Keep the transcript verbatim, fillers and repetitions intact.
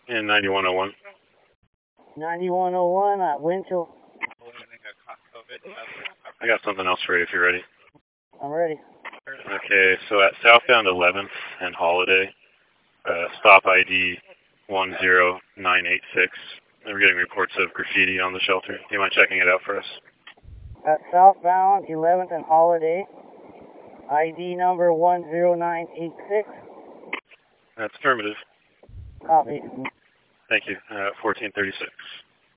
In ninety-one oh one. ninety-one oh one at Winchell. I got something else for you if you're ready. I'm ready. Okay, so at southbound eleventh and Holiday, uh, stop I D one zero nine eight six. We're getting reports of graffiti on the shelter. Do you mind checking it out for us? At southbound eleventh and Holiday, I D number one zero nine eight six. That's affirmative. Copy. Thank you. Uh, fourteen thirty-six.